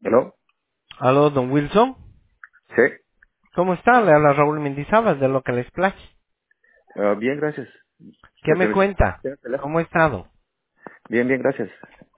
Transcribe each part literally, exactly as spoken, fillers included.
Hello. Aló, don Wilson. Sí. ¿Cómo está? Le habla Raúl Mendizábal de Local Splash. Ah, bien, gracias. ¿Qué ¿Se me revisó? cuenta? Sí, el teléfono. ¿Cómo ha estado? Bien, bien, gracias.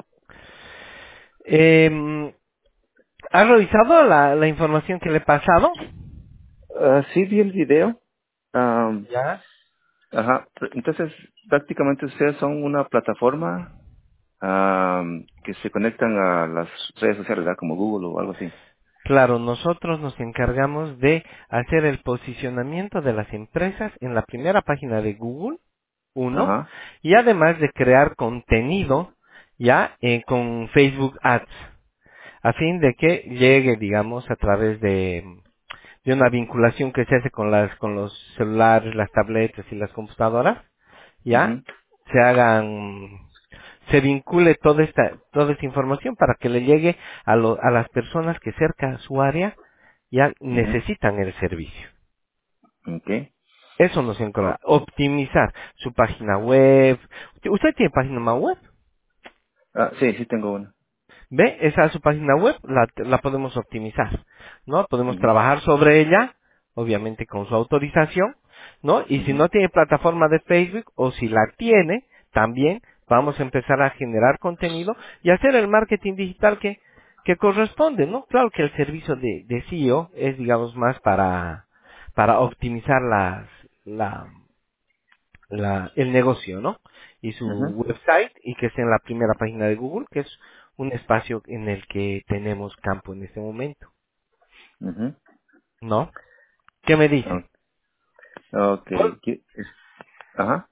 Eh, ¿Ha revisado la, la información que le he pasado? Ah, sí, vi el video. Am, Ya. ajá. Entonces, prácticamente ustedes son una plataforma am, que se conectan a las redes sociales, ¿verdad? Como Google o algo así. Claro, nosotros nos encargamos de hacer el posicionamiento de las empresas en la primera página de Google, uno, Ajá. y además de crear contenido, ya, eh, con Facebook Ads, a fin de que llegue, digamos, a través de de una vinculación que se hace con las con los celulares, las tabletas y las computadoras, ya Mhm. se hagan se vincule toda esta toda esta información para que le llegue a lo- a las personas que cerca a su área ya Mhm. necesitan el servicio. Okay. Eso nos encarga, Okay. optimizar su página web. ¿Usted tiene página web? Ah, sí, sí tengo una. Ve, esa es su página web, la, la podemos optimizar, ¿no? Podemos Mhm. trabajar sobre ella, obviamente con su autorización, ¿no? Y si Mhm. no tiene plataforma de Facebook, o si la tiene, también vamos a empezar a generar contenido y hacer el marketing digital que, que corresponde, ¿no? Claro que el servicio de, de S E O es, digamos, más para, para optimizar las, la, la- el negocio, ¿no? Y su Mhm. website y que esté en la primera página de Google, que es un espacio en el que tenemos campo en este momento, Mhm. ¿no? ¿Qué me dice? ¿Cuál, Okay. ¿Qué es? Ajá.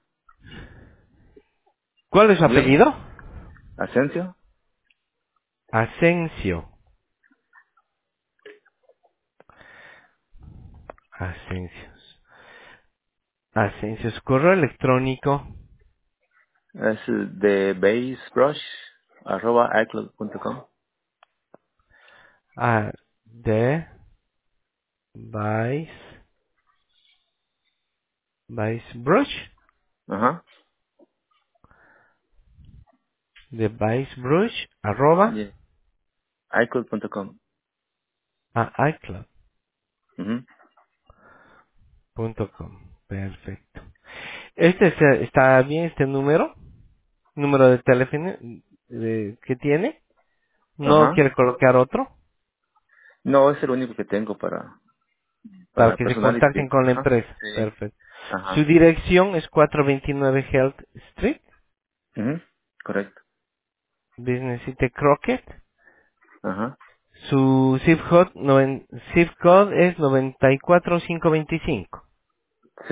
cuál es su Dígame. apellido? Asensio. Asensio. Asensio. Asensio. Su correo electrónico. Es de basebrush arroba icloud punto com. Ah, de Vice. Vice Brush. Ajá. De Vice Brush. Arroba. Yeah. icloud punto com. A iCloud Ujú. punto com. Perfecto. Este es- está bien, este número. Número de teléfono eh, que tiene. No Ajá. quiere colocar otro No, es el único que tengo para, para para que se personal y contacten clínico. con la Ajá. empresa. Sí. Perfecto. Su Ajá. dirección es cuatrocientos veintinueve Health Street, Ujú. Correcto. Business City Crockett. Ajá. Su zip code, noven- zip code es noventa y cuatro mil quinientos veinticinco. Sí.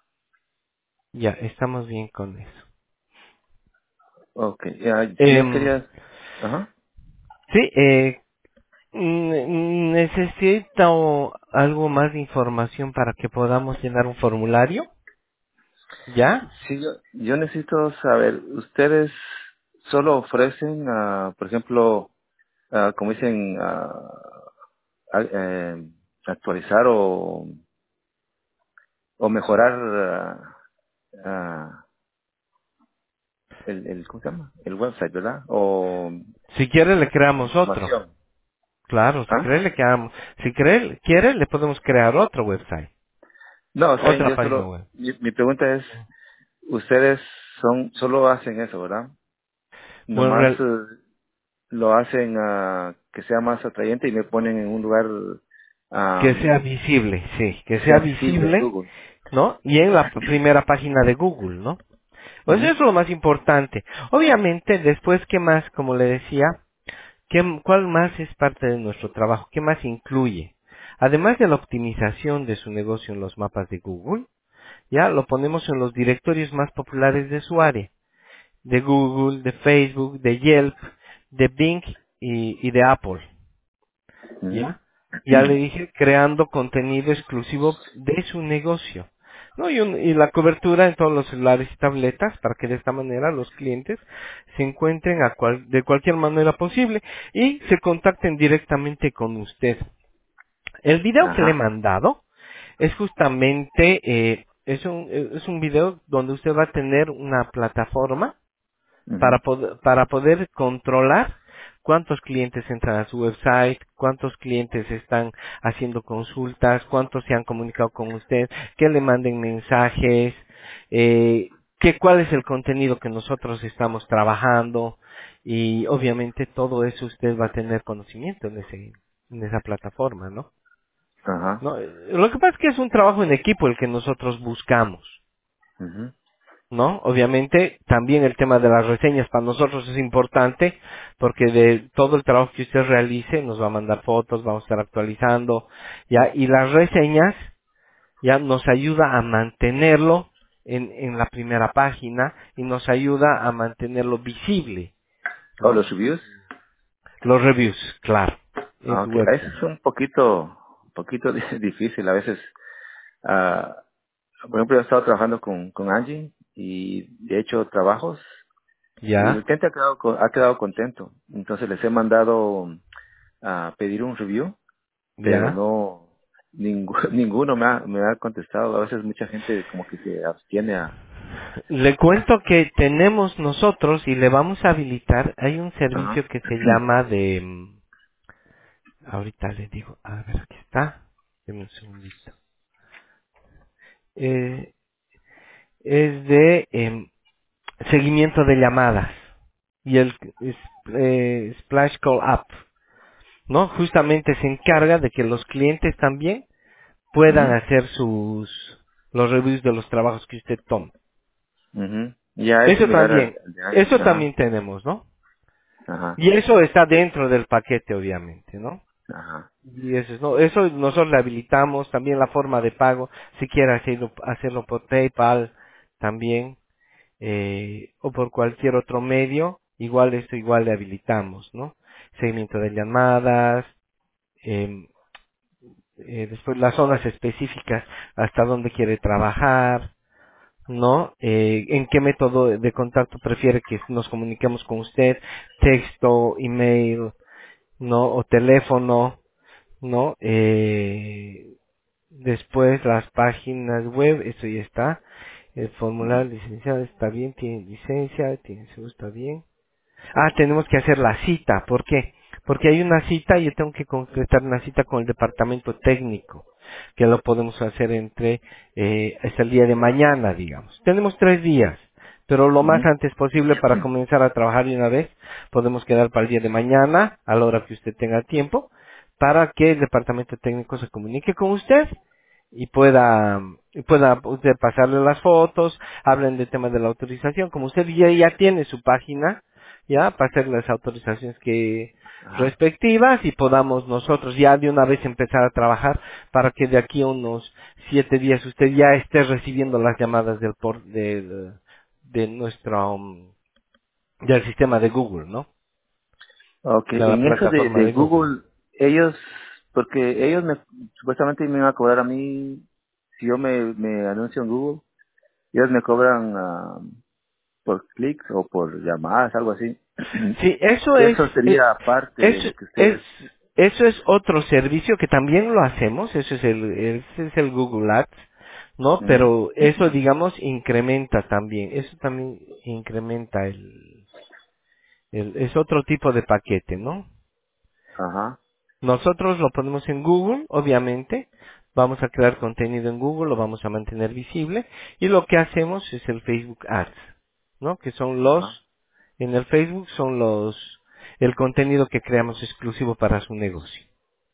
Ya, estamos bien con eso. Ok. Ya, si yo Em, quería... Ajá. sí, eh, mm, necesito algo más de información para que podamos llenar un formulario. ¿Ya? Sí, yo, yo necesito saber, ¿ustedes solo ofrecen, ah, por ejemplo, ah, como dicen, ah, a- eh, actualizar o, o mejorar ah, ah, el, el, ¿cómo se llama? El website, ¿verdad? O Si quiere le creamos otro. información. Claro, si ¿Ah? quiere le creamos. Si quiere, quiere le podemos crear otro website. No, está bien, Otra yo página solo, web. mi, mi pregunta es, ustedes son, solo hacen eso, ¿verdad? Bueno, Nomás real- eh, lo hacen ah, que sea más atrayente y me ponen en un lugar que sea am, visible, sí, que que sea sea visible en visible, Google. ¿no? Y en la p- primera página de Google, ¿no? Pues eso Ujú, es lo más importante. Obviamente, después, ¿qué más? Como le decía, ¿qué, ¿cuál más es parte de nuestro trabajo? ¿Qué más incluye? Además de la optimización de su negocio en los mapas de Google, ya lo ponemos en los directorios más populares de su área. De Google, de Facebook, de Yelp, de Bing y, y de Apple, ujú, ¿ya? Ya le dije, creando contenido exclusivo de su negocio, ¿no? Y, un- y la cobertura en todos los celulares y tabletas para que de esta manera los clientes se encuentren a cual- de cualquier manera posible y se contacten directamente con usted. El video que le he Ajá. mandado es justamente, eh, es un, es un video donde usted va a tener una plataforma Ujú, para poder, para poder controlar cuántos clientes entran a su website, cuántos clientes están haciendo consultas, cuántos se han comunicado con usted, que le manden mensajes, eh, que cuál es el contenido que nosotros estamos trabajando y obviamente todo eso usted va a tener conocimiento en ese en esa plataforma, ¿no? Ajá. No, eh, lo que pasa es que es un trabajo en equipo el que nosotros buscamos, Mhm. ¿no? Obviamente también el tema de las reseñas para nosotros es importante porque de todo el trabajo que usted realice nos va a mandar fotos, vamos a estar actualizando, ya, y las reseñas ya nos ayuda a mantenerlo en, en la primera página y nos ayuda a mantenerlo visible, ¿O ¿no? los reviews? Los reviews, claro, en Ah, su ok. Eso website. es un poquito, un poquito di- difícil. A veces, ah, por ejemplo, yo he estado trabajando con, con Angie y he hecho trabajos y el ¿Ya? cliente ha quedado, co- ha quedado contento. Entonces les he mandado a pedir un review, pero ¿Ya? no, ningú- ninguno me ha, me ha contestado. A veces mucha gente como que se abstiene a... Le cuento que tenemos nosotros y le vamos a habilitar, hay un Ajá. servicio que se llama de, mm, ahorita le digo, a ver, aquí está, deme un segundito. Eh, es de em, seguimiento de llamadas y el es, eh, Splash Call App, ¿no? Justamente se encarga de que los clientes también puedan Ujú, hacer sus, los reviews de los trabajos que usted toma. ujú. Ya es Eso similar al, también, al de Angie. eso Ajá. también tenemos, ¿no? Ajá. Y eso está dentro del paquete, obviamente, ¿no? Ajá. Y eso, es- no, eso nosotros le habilitamos, también la forma de pago, si quiere hacerlo, hacerlo por PayPal, también, eh, o por cualquier otro medio, igual esto igual le habilitamos, ¿no? Seguimiento de llamadas, em, eh, después las zonas específicas, hasta dónde quiere trabajar, ¿no? Eh, ¿en qué método de contacto prefiere que nos comuniquemos con usted? Texto, email, ¿no? O teléfono, ¿no? Eh, después las páginas web, eso ya está. El Ujú. formulario licenciado está bien, tiene licencia, tiene seguro, está bien. Ah, tenemos que hacer la cita. ¿Por qué? Porque hay una cita y yo tengo que concretar una cita con el departamento técnico, que lo podemos hacer entre eh, hasta el día de mañana, digamos. Tenemos tres días, pero lo más Ujú. antes posible para comenzar a trabajar de una vez, podemos quedar para el día de mañana, a la hora que usted tenga tiempo, para que el departamento técnico se comunique con usted y pueda y pueda usted pasarle las fotos, hablen del tema de la autorización, como usted ya, ya tiene su página, ya para hacer las autorizaciones que Ajá. respectivas y podamos nosotros ya de una vez empezar a trabajar para que de aquí a unos siete días usted ya esté recibiendo las llamadas del por del de nuestro um, del sistema de Google, ¿no? Ok, De la en eso de, plataforma de de Google. Google, ellos, porque ellos me, supuestamente me iban a cobrar a mí, si yo me, me anuncio en Google, ellos me cobran ah, por clics o por llamadas, algo así. Sí, eso es, Eso eh, sería aparte de eso lo que es, ustedes... eso es otro servicio que también lo hacemos, eso es el, ese es el Google Ads, ¿no? Ujú. Pero eso, digamos, incrementa también, eso también incrementa el, el, es otro tipo de paquete, ¿no? Ajá, Nosotros lo ponemos en Google, obviamente, vamos a crear contenido en Google, lo vamos a mantener visible, y lo que hacemos es el Facebook Ads, ¿no? Que son los ajá. en el Facebook son los el contenido que creamos exclusivo para su negocio,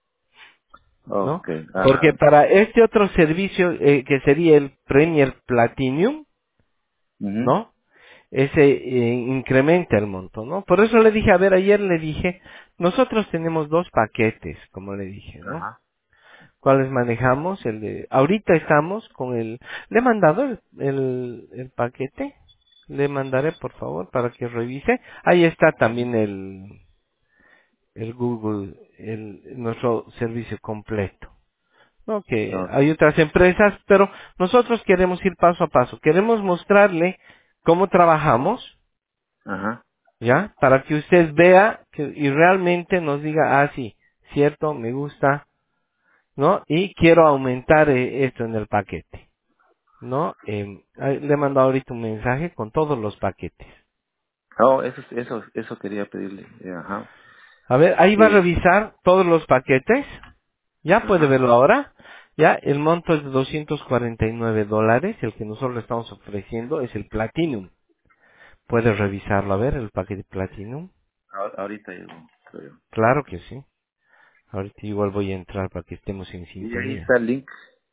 ¿no? Ok, Porque ah, para este otro servicio eh, que sería el Premier Platinum, ujú, ¿no? Ese eh, incrementa el monto, ¿no? Por eso le dije, a ver, ayer le dije, nosotros tenemos dos paquetes, como le dije, ¿no? ajá, ¿Cuáles manejamos? El de, ahorita estamos con el, le he mandado el, el, el paquete, le mandaré por favor para que revise. Ahí está ujú, también el, el Google, el, nuestro servicio completo. ¿No? Que ok, hay otras empresas, pero nosotros queremos ir paso a paso. Queremos mostrarle cómo trabajamos, ajá. ¿ya? Para que usted vea que, y realmente nos diga, ah, sí, cierto, me gusta, ¿no? Y quiero aumentar eh, esto en el paquete, ¿no? Eh, ahí le he mandado ahorita un mensaje con todos los paquetes. Oh, eso, eso, eso quería pedirle, eh, ajá. A ver, ahí va a Sí. revisar todos los paquetes. Ya puede Ajá. verlo ahora. Ya, el monto es de doscientos cuarenta y nueve dólares. El que nosotros le estamos ofreciendo es el Platinum. Puede revisarlo, a ver, el paquete Platinum. Ahor- Ahorita llego, creo yo. Claro que sí. Ahorita igual voy a entrar para que estemos en Y ahí sintonía. está el link.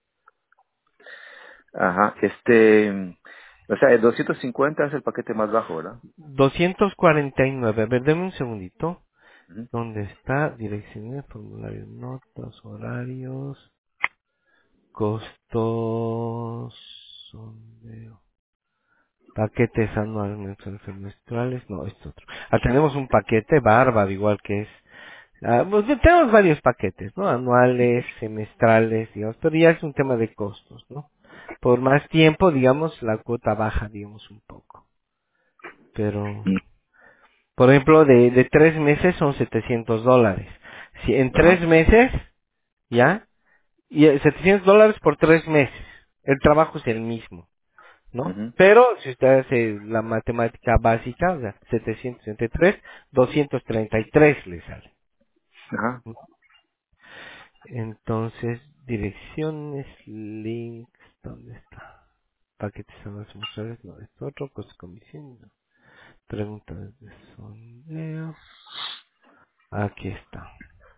Ajá. Este, o sea, el doscientos cincuenta es el paquete más bajo, ¿verdad? doscientos cuarenta y nueve. A ver, deme un segundito. Ujú. ¿Dónde está? Direcciones, formulario, notas, horarios, costos, sondeo. Paquetes anuales, mensuales, semestrales, no, esto otro. Ah, tenemos un paquete bárbaro, igual que es, ah, pues, tenemos varios paquetes, ¿no? Anuales, semestrales, digamos, pero ya es un tema de costos, ¿no? Por más tiempo, digamos, la cuota baja, digamos, un poco. Pero, por ejemplo, de, de tres meses son setecientos dólares. Si en tres Ajá. meses, ¿ya? Y eh, setecientos dólares por tres meses. El trabajo es el mismo. ¿No? Ujú. Pero si usted hace la matemática básica, o sea, setecientos sesenta y tres, doscientos treinta y tres le sale. Ajá. Entonces, direcciones, links, ¿dónde está? Paquetes a las mujeres, no, esto otro, cosas comisión, no. Preguntas de sondeo, aquí está.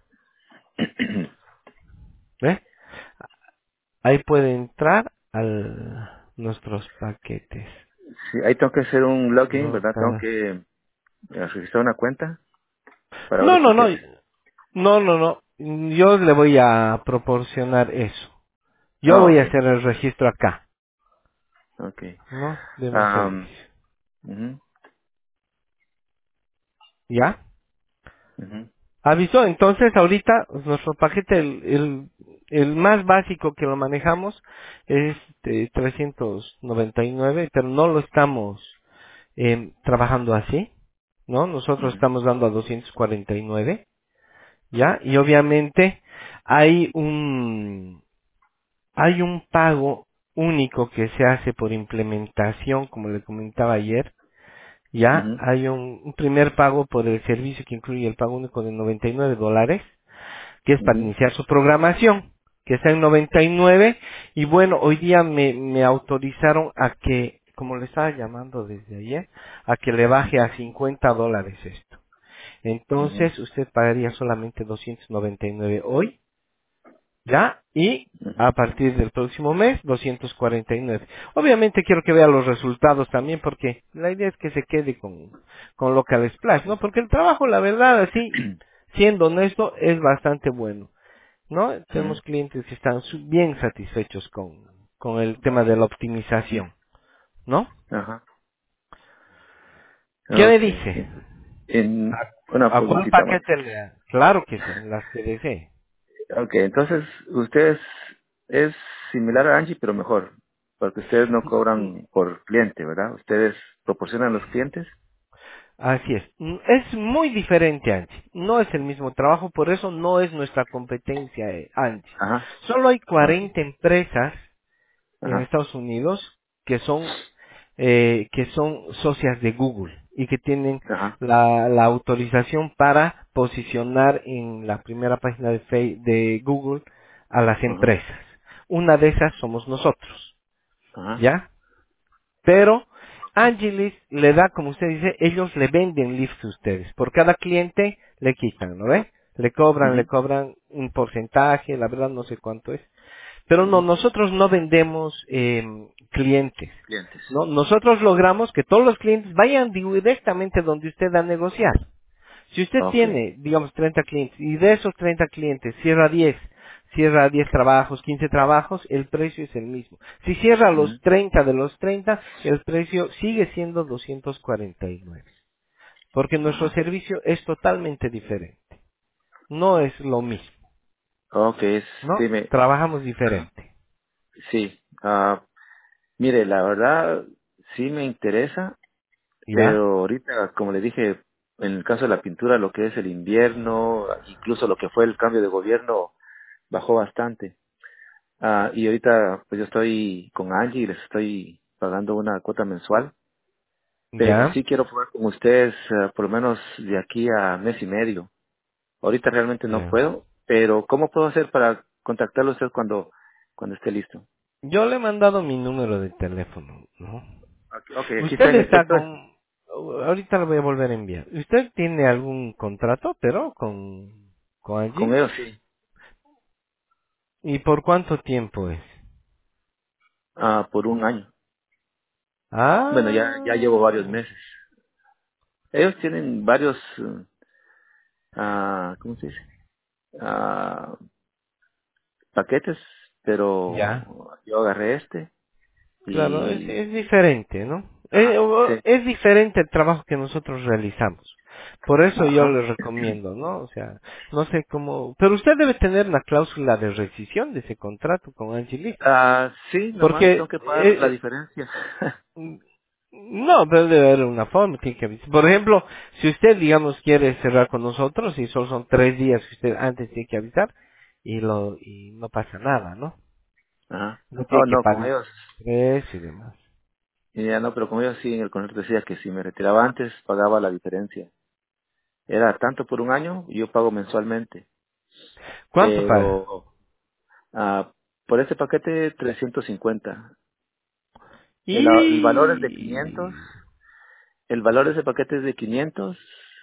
¿Ve? Ahí puede entrar a nuestros paquetes. Sí, ahí tengo que hacer un login, ¿verdad? Tengo Nota. que eh, registrar una cuenta para ver No, los no, no, paquetes. no, no, no. Yo le voy a proporcionar eso. Yo Ah, voy ok. a hacer el registro acá, Ok. ¿no? Deme un Um, servicio. ujú, ¿Ya? ujú, Avisó, entonces ahorita pues, nuestro paquete, el, el, el más básico que lo manejamos es de trescientos noventa y nueve, pero no lo estamos eh, trabajando así, ¿no? Nosotros ujú, estamos dando a doscientos cuarenta y nueve, ¿ya? Y obviamente hay un, hay un pago único que se hace por implementación, como le comentaba ayer. Ya ujú, hay un, un primer pago por el servicio que incluye el pago único de noventa y nueve dólares, que es para ujú, iniciar su programación, que está en noventa y nueve, y bueno, hoy día me, me autorizaron a que, como le estaba llamando desde ayer, a que le baje a cincuenta dólares esto. ujú, Entonces usted pagaría solamente doscientos noventa y nueve hoy, ¿ya? Y ujú, a partir del próximo mes, doscientos cuarenta y nueve. Obviamente quiero que vea los resultados también, porque la idea es que se quede con, con Local Splash, ¿no? Porque el trabajo, la verdad, así, siendo honesto, es bastante bueno, ¿no? ujú. Tenemos clientes que están su- bien satisfechos con, con el tema de la optimización, ¿no? Ajá. ¿Qué me Ok. dice? En una ¿A, a cuál preguntita más. paquete le... Claro que sí, las que desee. Ok, entonces ustedes es similar a Angie, pero mejor, porque ustedes no cobran por cliente, ¿verdad? Ustedes proporcionan los clientes. Así es. Mm, Es muy diferente, Angie. No es el mismo trabajo, por eso no es nuestra competencia, eh, Angie. Ajá. Solo hay Ok. cuarenta empresas en Ajá. Estados Unidos que son eh, que son socias de Google y que tienen Ajá. la, la autorización para posicionar en la primera página de, Fe- de Google a las Ajá. empresas. Una de esas somos nosotros, Ajá. ¿ya? Pero Angelis le da, como usted dice, ellos le venden lifts a ustedes. Por cada cliente le quitan, ¿no ve? Le cobran, le Ujú, cobran un porcentaje, la verdad no sé cuánto es. Pero no, ujú. nosotros no vendemos eh, clientes. Clientes. ¿No? Nosotros logramos que todos los clientes vayan directamente donde usted va a negociar. Si usted Ok. tiene, digamos, treinta clientes y de esos treinta clientes cierra diez, cierra diez trabajos, quince trabajos, el precio es el mismo. Si cierra los Ujú. treinta de los treinta, el precio sigue siendo doscientos cuarenta y nueve. Porque nuestro Ajá. servicio es totalmente diferente. No es lo mismo, Ok, es, sí, ¿no? me, Trabajamos diferente. sí. Ah, mire, la verdad, sí me interesa, ¿Ya? pero ahorita, como le dije, en el caso de la pintura, lo que es el invierno, incluso lo que fue el cambio de gobierno, bajó bastante. Ah, y ahorita, pues yo estoy con Angie y les estoy pagando una cuota mensual, pero ¿Ya? sí quiero probar con ustedes, ah, por lo menos de aquí a mes y medio. Ahorita realmente no Ya. puedo, pero ¿cómo puedo hacer para contactarlo a usted cuando, cuando esté listo? Yo le he mandado mi número de teléfono, ¿no? Ok, ok, aquí está Usted en el, está esto es con... Ahorita le voy a volver a enviar. ¿Usted tiene algún contrato, pero con, con con allí? ellos, sí. ¿Y por cuánto tiempo es? Ah, por un año. Bueno, ya, ya llevo varios Ah, meses. Ellos tienen varios, eh, ah, ¿cómo se dice? Ah, paquetes, ya. pero yo agarré este Claro, es, y, es diferente, ¿no? Eh, ajá, o- sí, Es diferente el trabajo que nosotros realizamos. Por eso yo ajá. le recomiendo, ¿no? O sea, no sé cómo... Pero usted debe tener una cláusula de rescisión de ese contrato con Angelis. Ah, sí, nomás tengo Porque que pagar la eh, diferencia. eh, no, pero debe haber una forma, tiene que avisar. Por ejemplo, si usted, digamos, quiere cerrar con nosotros y solo son tres días que usted antes tiene que avisar y lo y no pasa nada, ¿no? Ajá. No tiene Oh, que no, con pagar ellos, tres y demás. ya no, pero con ellos sí, en el contrato decía que si me retiraba antes, pagaba la diferencia. Era tanto por un año y yo pago mensualmente. ¿Cuánto paga? Pero, ah, por este paquete, trescientos cincuenta. El, el valor es de quinientos. Y... El valor de ese paquete es de quinientos,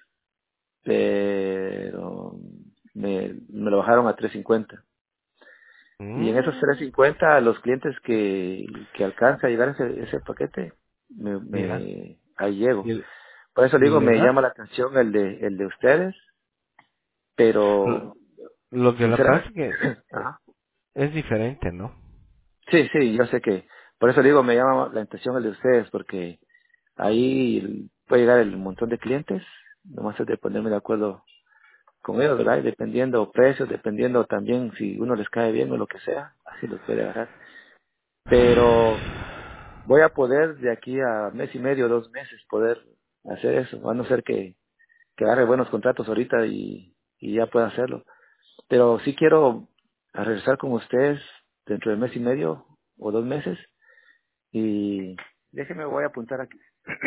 pero me, me lo bajaron a trescientos cincuenta. Y en esos trescientos Mm, cincuenta los clientes que, que alcanza a llegar ese, ese paquete, me, ya. me, ahí llego. ¿Y, Por eso le y digo, le me da? llama la atención el de, el de ustedes, pero Lo, lo que le pasa sinceramente, es que ajá. es diferente, ¿no? Sí, sí, yo sé que, por eso le digo, me llama la atención el de ustedes, porque ahí puede llegar el montón de clientes, nomás es de ponerme de acuerdo con ellos, ¿verdad? Y dependiendo precios, dependiendo también si uno les cae bien o lo que sea, así los puede agarrar. Pero voy a poder de aquí a mes y medio, dos meses, poder hacer eso, a no ser que, que agarre buenos contratos ahorita y, y ya pueda hacerlo. Pero sí quiero a regresar con ustedes dentro de mes y medio o dos meses y déjeme, voy a apuntar aquí.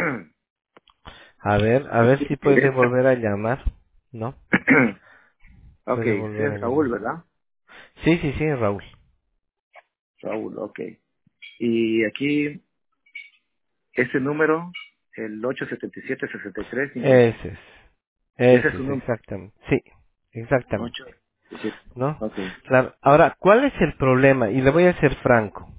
A ver, a ver si puede volver a llamar, ¿no? Ok, Puede usted volver a es Raúl, llamar. ¿verdad? Sí, sí, sí, Raúl. Raúl, ok. Y aquí, este número, el ocho siete siete, seis tres cinco seis. Ese es. Ese es Ese su es, número. exactamente. Sí, exactamente. ocho siete. ¿No? Ok. Claro. Ahora, ¿cuál es el problema? Y le voy a ser franco.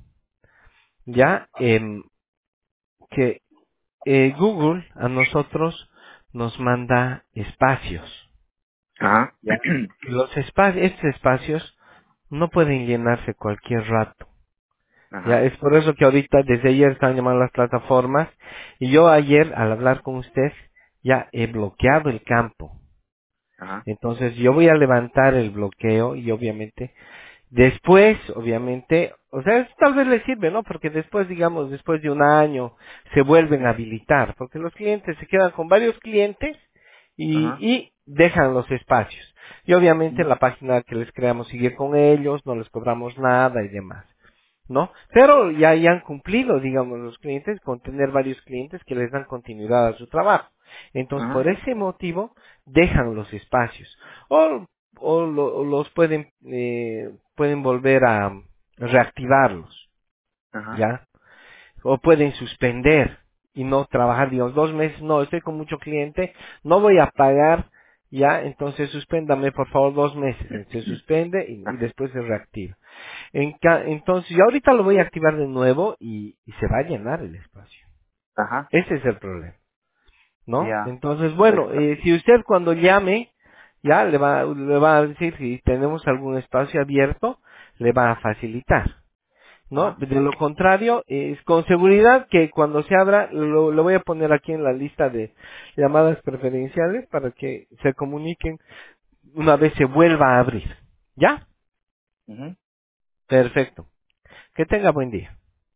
Ya, em, que eh, Google a nosotros nos manda espacios. Ajá. Ya. Y los espacios, estos espacios no pueden llenarse cualquier rato. Ya, Ajá. es por eso que ahorita, desde ayer están llamando las plataformas, y yo ayer, al hablar con usted, ya he bloqueado el campo. Ajá. Entonces yo voy a levantar el bloqueo y obviamente después, obviamente, o sea, es- tal vez le sirve, ¿no? Porque después, digamos, después de un año se vuelven a habilitar, porque los clientes se quedan con varios clientes y, Ajá. y dejan los espacios. Y obviamente Ujú, la página que les creamos sigue con ellos, no les cobramos nada y demás. ¿No? Pero ya, ya han cumplido, digamos, los clientes con tener varios clientes que les dan continuidad a su trabajo. Entonces, por ajá. ese motivo, dejan los espacios. O, o lo- o los pueden, eh, pueden volver a reactivarlos, Ajá. ¿ya? O pueden suspender y no trabajar, digamos, dos meses, no, estoy con mucho cliente, no voy a pagar, ya, entonces suspéndame por favor dos meses. Se suspende y, y Ah, después se reactiva. En ca- entonces, yo ahorita lo voy a activar de nuevo y, y se va a llenar el espacio. ajá. Ese es el problema, ¿no? Ya. Entonces, Pues, bueno, eh, si usted cuando llame, ya le va, le va a decir si tenemos algún espacio abierto, le va a facilitar, ¿no? ajá. De lo contrario, es con seguridad que cuando se abra, lo, lo voy a poner aquí en la lista de llamadas preferenciales para que se comuniquen una vez se vuelva a abrir. ¿Ya? Ujú. Perfecto. Que tenga buen día.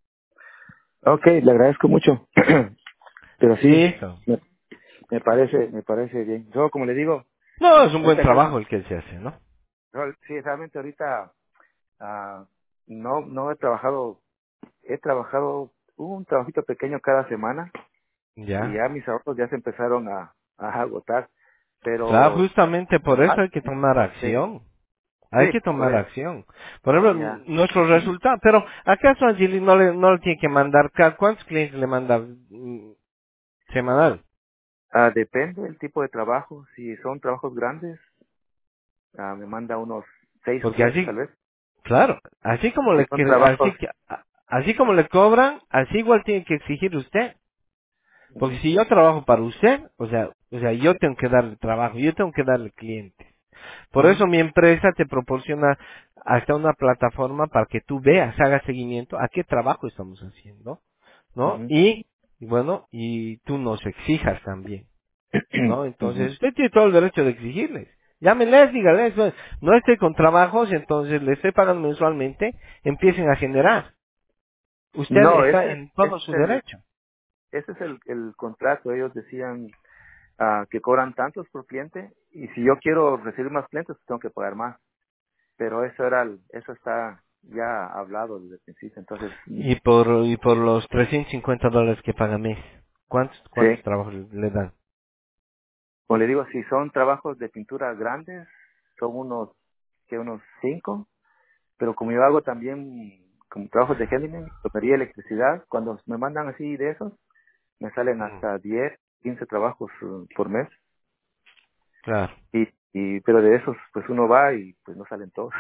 Ok, le agradezco mucho. Pero sí, Listo. me, me parece, me parece bien. Yo, como le digo, No, es un buen ahorita real- trabajo el que se hace, ¿no? real- sí, realmente ahorita ah, no, no he trabajado, he trabajado un trabajito pequeño cada semana y Ya. ya mis ahorros ya se empezaron a, a agotar. Claro, pero justamente por eso ah, hay que tomar sí, acción. sí, Hay que por tomar eso, acción. Por ejemplo, ya. nuestros resultados. Pero, ¿acaso Angeli no le, no le tiene que mandar? ca- ¿Cuántos clientes le manda mm, semanal? Ah, depende del tipo de trabajo. Si son trabajos grandes, ah, me manda unos seis o Porque siete así, tal vez. claro, así como Si le, son que- así trabajos, que, a- así como le cobran, así igual tiene que exigir usted. Porque ujú, si yo trabajo para usted, o sea, o sea, yo tengo que darle trabajo, yo tengo que darle cliente. Por ujú, eso mi empresa te proporciona hasta una plataforma para que tú veas, hagas seguimiento a qué trabajo estamos haciendo, ¿no? ujú, Y, y bueno, y tú nos exijas también, ¿no? ujú. Entonces, usted tiene todo el derecho de exigirles. Llámenles, dígales, no, no estoy con trabajos, entonces les estoy pagando mensualmente, empiecen a generar. Usted No, está ese, en ese todo es su el, derecho. ese es el, el contrato. Ellos decían ah, que cobran tantos por cliente y si yo quiero recibir más clientes, tengo que pagar más. Pero eso era, el- eso está ya hablado desde el principio. Entonces, mm, Y por, y por los trescientos cincuenta dólares que paga mes, ¿cuántos, cuántos sí. trabajos le dan? Como le digo, si son trabajos de pintura grandes, son unos, que unos cinco. Pero como yo hago también como trabajos de handyman, plomería, electricidad, cuando me mandan así de esos, me salen Mm, hasta diez quince trabajos uh, por mes. claro, Y, y, pero de esos, pues uno va y pues no salen todos.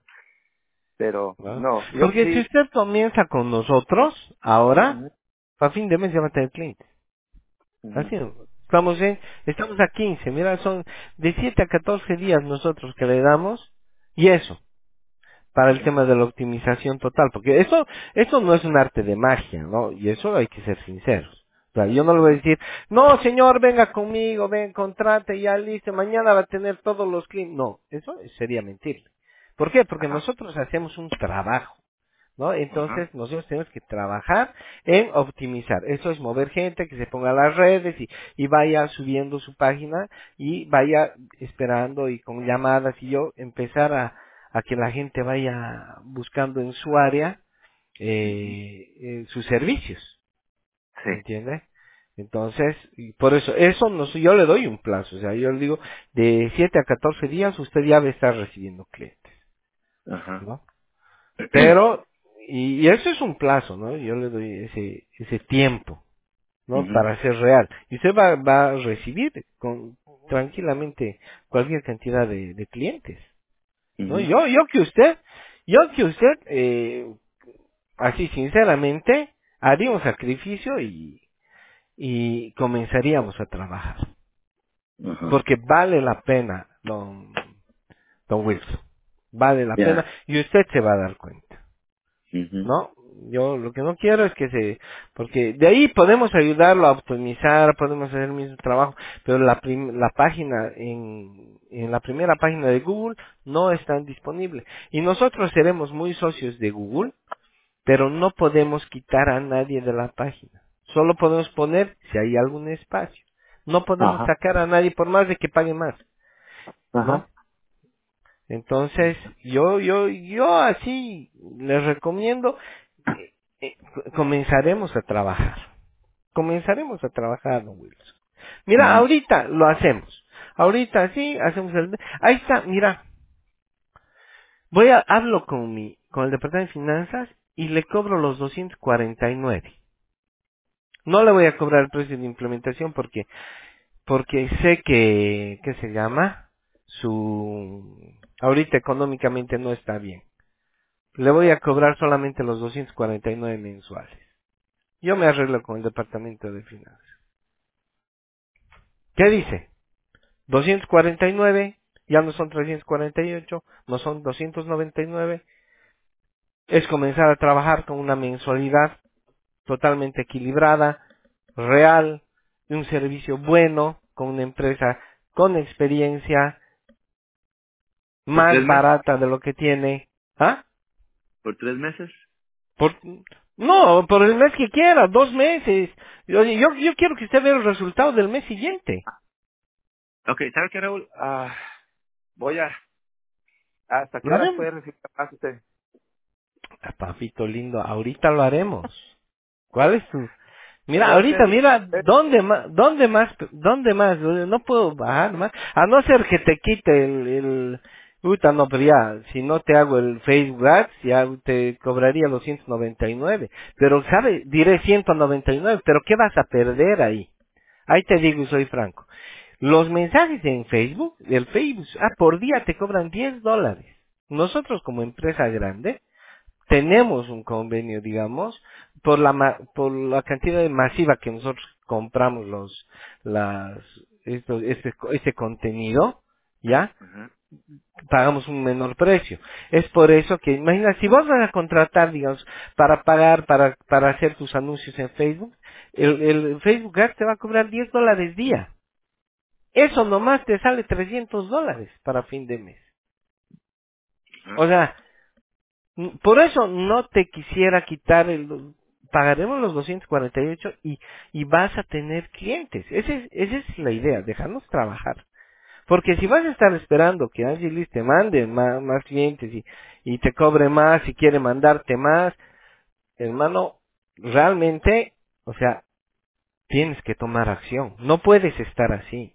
Pero claro. no, yo Porque si sí. usted comienza con nosotros, ahora, Ujú, a fin de mes ya va a tener clientes. ujú, Así, estamos en, estamos a quince, mira, son de siete a catorce días nosotros que le damos, y eso, para el ujú. tema de la optimización total, porque eso, eso no es un arte de magia, ¿no? Y eso hay que ser sinceros. O sea, yo no le voy a decir, no señor, venga conmigo, ven, contrate, ya listo, mañana va a tener todos los clientes. No, eso sería mentirle. ¿Por qué? Porque Ajá, nosotros hacemos un trabajo. ¿No? ajá, Entonces nosotros tenemos que trabajar en optimizar. Eso es mover gente que se ponga a las redes y, y vaya subiendo su página y vaya esperando y con llamadas y yo empezar a, a que la gente vaya buscando en su área ujú. eh, eh, sus servicios. Sí, ¿Me entiende? Entonces, y por eso, eso no, sé, yo le doy un plazo. O sea, yo le digo, de siete a catorce días usted ya va a estar recibiendo clientes. ajá. ¿No? Pero, y, y eso es un plazo, ¿no? Yo le doy ese, ese tiempo, ¿no? Ujú, Para ser real. Y usted va, va a recibir con, tranquilamente cualquier cantidad de, de clientes, ¿no? ujú, Yo, yo que usted, yo que usted, eh, así sinceramente, haría un sacrificio y, y comenzaríamos a trabajar. ajá. Porque vale la pena, don, don Wilson. Vale la pena Ya. y usted se va a dar cuenta. Ujú, No, yo lo que no quiero es que se, porque de ahí podemos ayudarlo a optimizar, podemos hacer el mismo trabajo, pero la prim- la página en, en la primera página de Google no está disponible. Y nosotros seremos muy socios de Google, pero no podemos quitar a nadie de la página. Solo podemos poner si hay algún espacio. No podemos ajá, sacar a nadie por más de que pague más, ¿no? ajá. Entonces, yo, yo, yo así les recomiendo, eh, eh, comenzaremos a trabajar. Comenzaremos a trabajar, don Wilson. Mira, Ujú, ahorita lo hacemos. Ahorita sí, hacemos el... Ahí está, mira. Voy a, hablo con mi, con el departamento de finanzas y le cobro los doscientos cuarenta y nueve. No le voy a cobrar el precio de implementación porque, porque sé que, ¿qué se llama? Su, ahorita económicamente no está bien. Le voy a cobrar solamente los doscientos cuarenta y nueve mensuales. Yo me arreglo con el departamento de finanzas. ¿Qué dice? doscientos cuarenta y nueve, ya no son trescientos cuarenta y ocho, no son doscientos noventa y nueve. Es comenzar a trabajar con una mensualidad totalmente equilibrada, real, de un servicio bueno, con una empresa con experiencia, ¿Por más tres meses? barata de lo que tiene. ¿Ah? ¿Por tres meses? Por, no, por el mes que quiera, dos meses. Yo, yo, yo quiero que usted vea el resultado del mes siguiente. Ok, ¿sabe qué, Raúl? Ah, voy a... ¿Hasta qué ¿Lo horas haremos? puede recibir más usted? Ah, papito lindo, ahorita lo haremos. ¿Cuál es tu? ¿Qué Mira, va a ahorita, hacer? mira, ¿dónde más, dónde más, dónde más? No puedo bajar más. A no ser que te quite el, el, puta, no, pero ya, si no te hago el Facebook Ads, ya te cobraría los ciento noventa y nueve. Pero, ¿sabe? Diré ciento noventa y nueve, pero ¿qué vas a perder ahí? Ahí te digo y soy franco. Los mensajes en Facebook, el Facebook, ah, por día te cobran diez dólares. Nosotros como empresa grande, tenemos un convenio, digamos, por la ma- por la cantidad de masiva que nosotros compramos los las estos, este este contenido, ya Ajá. pagamos un menor precio. Es por eso que imagina si vos vas a contratar, digamos, para pagar para para hacer tus anuncios en Facebook, el, el Facebook Ads te va a cobrar diez dólares día. Eso nomás te sale trescientos dólares para fin de mes. Ajá. O sea, Mm, por eso no te quisiera quitar el... Pagaremos los doscientos cuarenta y ocho y, y vas a tener clientes. Esa es, esa es la idea, dejarnos trabajar. Porque si vas a estar esperando que Angelis te mande más, más clientes y, y te cobre más y quiere mandarte más, hermano, realmente, o sea, tienes que tomar acción. No puedes estar así.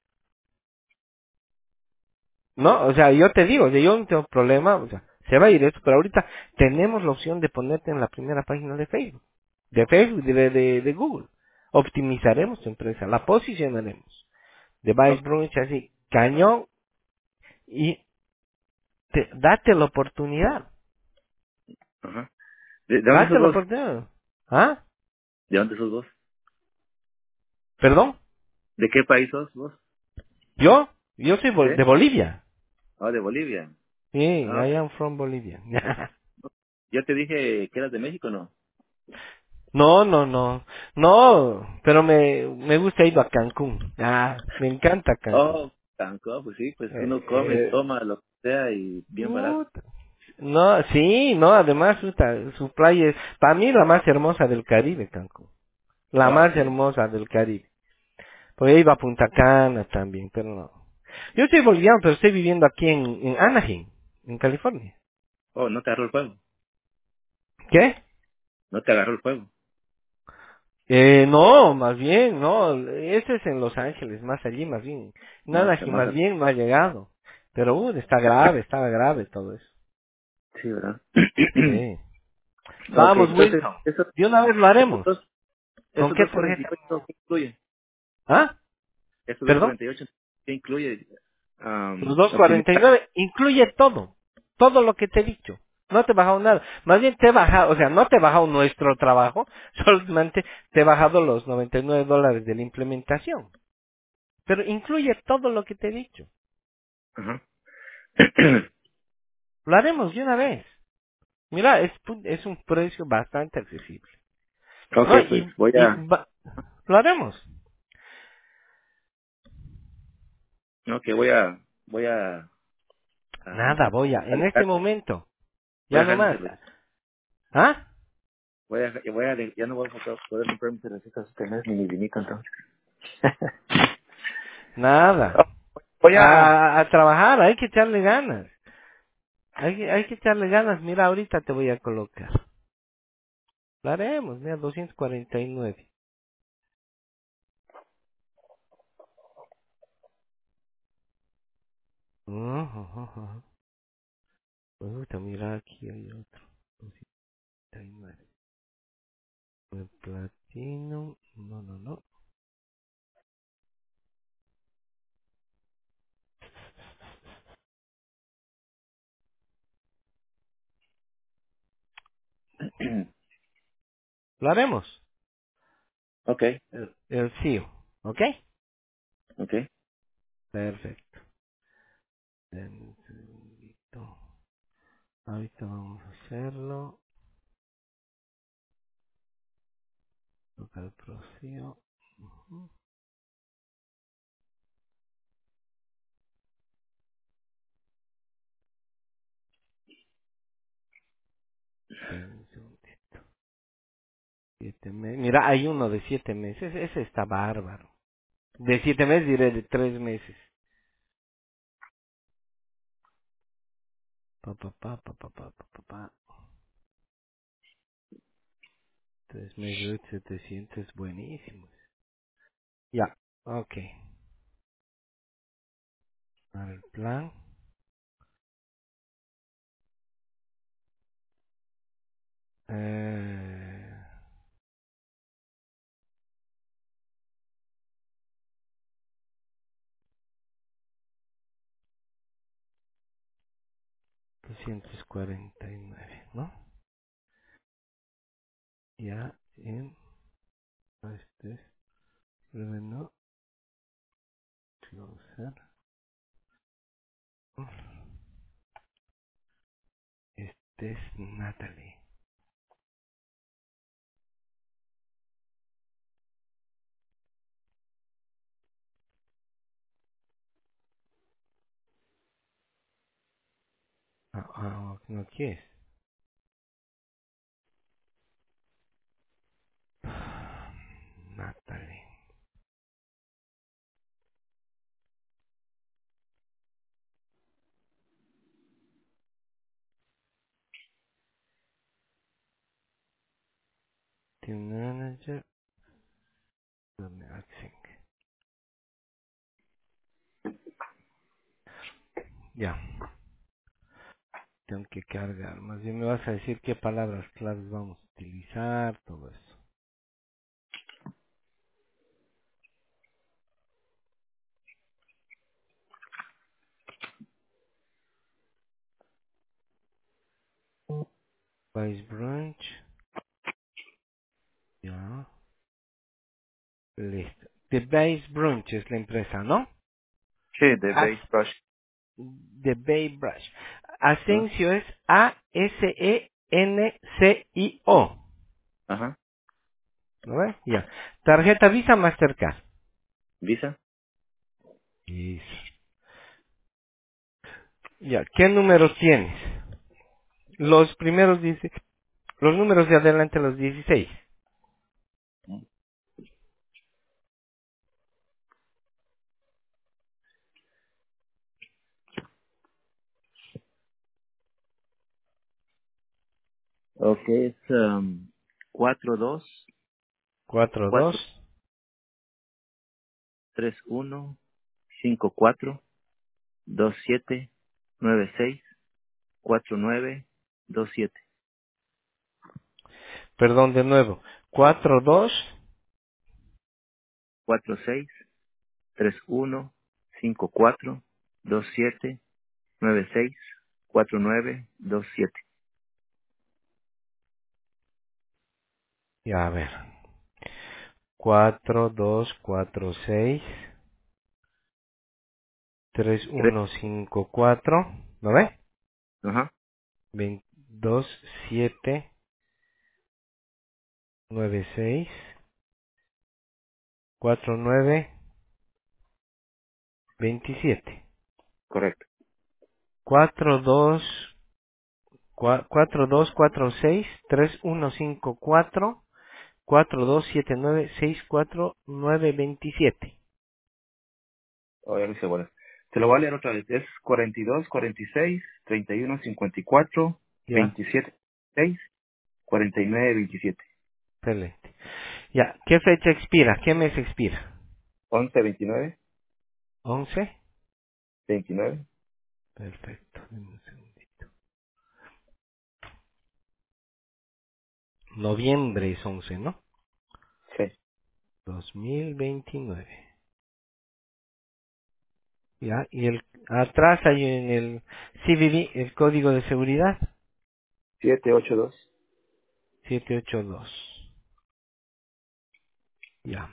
No, o sea, yo te digo, yo no tengo problema, o sea, se va a ir esto, pero ahorita tenemos la opción de ponerte en la primera página de Facebook, de Facebook, de, de, de Google. Optimizaremos tu empresa, la posicionaremos. De Vice Ok. Brunch así, cañón, y te, date la oportunidad, Ajá. ¿De, de dónde date sos la vos? oportunidad. ¿Ah? ¿De dónde sos vos? ¿Perdón? ¿De qué país sos vos? ¿Yo? Yo soy ¿Sí? bol- de Bolivia. Ah, de Bolivia. Sí, Ah, I am from Bolivia. ya te dije que eras de México, ¿no? No, no, no. No, pero me, me gusta ir a Cancún. Ah, me encanta Cancún. Oh, Cancún, pues sí, pues Eh, uno come, eh, toma lo que sea y bien barato. puta. No, sí, no, además puta, su playa es, para mí la más hermosa del Caribe, Cancún. La Ah, más sí. hermosa del Caribe. Pues iba a Punta Cana también, pero no. Yo soy boliviano, pero estoy viviendo aquí en, en Anaheim, en California. Oh, no te agarró el fuego. ¿Qué? No te agarró el fuego. Eh, no, más bien, no, ese es en Los Ángeles, más allí, más bien. No, Nada se que más mata. bien no ha llegado. Pero, uh, está grave, estaba grave todo eso. Sí, ¿verdad? Sí. Ok, Vamos, entonces, Wilson. eso, De una vez lo esos haremos. dos, ¿Con esos qué dos cuarenta y tarjeta? ocho ¿qué incluye? ¿Ah? Esos dos ¿Perdón? cuarenta y ocho ¿qué incluye? Los Um, dos cuarenta y optimizar. nueve incluye todo. Todo lo que te he dicho. No te he bajado nada. Más bien te he bajado, o sea, no te he bajado nuestro trabajo, solamente te he bajado los noventa y nueve dólares de la implementación. Pero incluye todo lo que te he dicho. Ajá. Lo haremos de una vez. Mira, es, pu- es un precio bastante accesible. Ok, No, pues y, voy y a, va- lo haremos. ok, voy a, voy a, a, ¿cómo se Nada, llama? voy a, A en este dejar, momento, voy a ya dejar mi nomás. cerveza. ¿Ah? Voy a, voy a, ya no voy a poder poder comprar mi cervecita este mes ni mi vinito entonces. Nada. Voy a, A, a trabajar, hay que echarle ganas. Hay que, hay que echarle ganas. Mira, ahorita te voy a colocar. Lo haremos, mira, doscientos cuarenta y nueve. Ujú, ujú, ujú. Pues ahorita mira, aquí hay otro. doscientos cuarenta y nueve. El platino. No, no, no. Lo haremos. ok, El, el C I O. ¿Ok? ok, Perfecto. Dame un segundito. Ahorita vamos a hacerlo. Local Procio. Ujú. Dame un segundito. Siete meses. Mira, hay uno de siete meses. Ese está bárbaro. De siete meses diré de tres meses. Pa, pa, pa, pa, pa, pa, pa, pa, pa. Tres mil setecientos, buenísimo. Ya, ok. Para el plan. Eh, doscientos cuarenta y nueve, ¿no? Ya en este revenue closer. Este es Natalie. Ah, ah, no, aquí es. Natalie. Team manager. I think. Ya. Tengo que cargar. Más bien me vas a decir qué palabras claves vamos a utilizar, todo eso. Vice Branch. Ya. Listo. The Base Brunch es la empresa, ¿no? Sí, de As Base Brush. The Bay Brush. Ajá. Asensio es A S E N C I O. Ajá. ¿Lo ves? Ya. Tarjeta Visa Mastercard. Visa. Visa. Ya. ¿Qué números tienes? Los primeros dice, los números de adelante los dieciséis. Ok, es um, cuatro dos Cuatro dos. cuatro tres uno cinco cuatro dos siete nueve seis cuatro nueve dos siete Perdón de nuevo. Cuatro dos. cuatro seis tres uno cinco cuatro dos siete nueve seis cuatro nueve dos siete. Ya a ver. Cuatro dos cuatro seis tres Tres. uno cinco cuatro. ¿Lo ves? Ajá. Dos siete nueve seis cuatro nueve veintisiete. Correcto. Cuatro dos cuatro dos cuatro seis tres uno cinco cuatro cuatro dos siete nueve seis cuatro nueve veintisiete. Oh, ya lo hice, bueno. Te lo voy a leer otra vez. Es cuarenta y dos cuarenta y seis treinta y uno cincuenta y cuatro Ya, veintisiete seis cuarenta y nueve veintisiete. excelente. Ya, ¿qué fecha expira? ¿Qué mes expira? once veintinueve Once. veintinueve. Perfecto. Deme un segundito. Noviembre es once, ¿no? Sí. Dos mil veintinueve. Ya, y el atrás hay en el C V V el código de seguridad siete ocho dos. siete ocho dos. Ya.